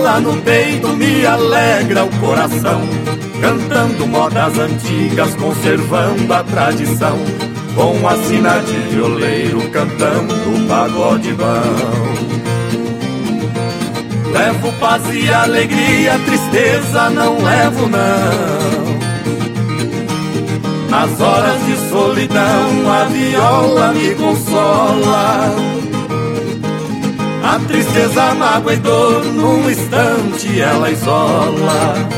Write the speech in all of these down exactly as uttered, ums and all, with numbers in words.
viola no peito me alegra o coração, cantando modas antigas, conservando a tradição, com a sina de violeiro cantando o pagode bom. Levo paz e alegria, tristeza não levo não. Nas horas de solidão a viola me consola. A tristeza, mágoa e dor num instante ela isola.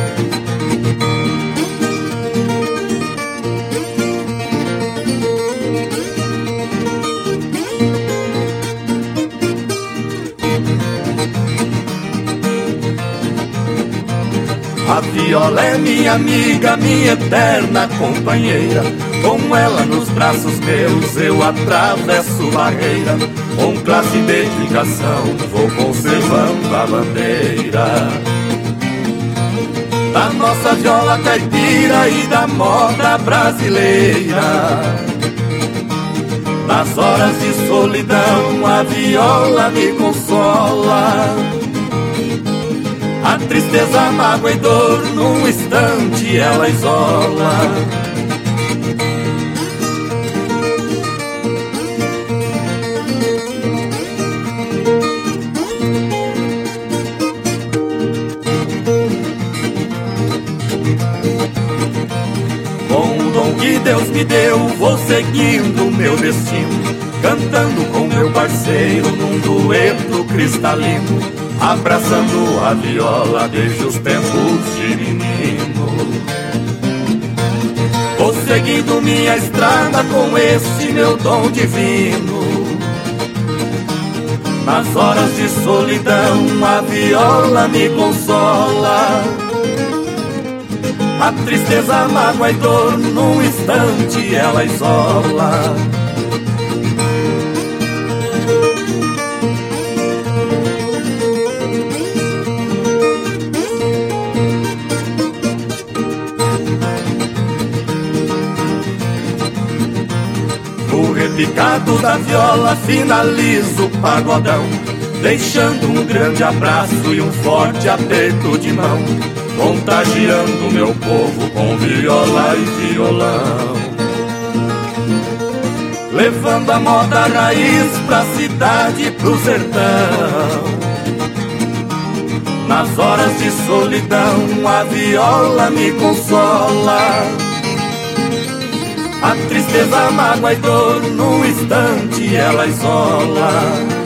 A viola é minha amiga, minha eterna companheira. Com ela nos braços meus eu atravesso barreira. Com classe e dedicação vou conservando a bandeira da nossa viola caipira e da moda brasileira. Nas horas de solidão a viola me consola. A tristeza, a mágoa e dor num instante ela isola. Com o dom que Deus me deu vou seguindo meu destino, cantando com meu parceiro num dueto cristalino, abraçando a viola desde os tempos de menino. Vou seguindo minha estrada com esse meu dom divino. Nas horas de solidão a viola me consola. A tristeza, a mágoa e dor num instante ela isola. O repicado da viola finaliza o pagodão, deixando um grande abraço e um forte aperto de mão, contagiando meu povo com viola e violão, levando a moda raiz pra cidade e pro sertão. Nas horas de solidão a viola me consola. A tristeza, a mágoa e dor num instante ela isola.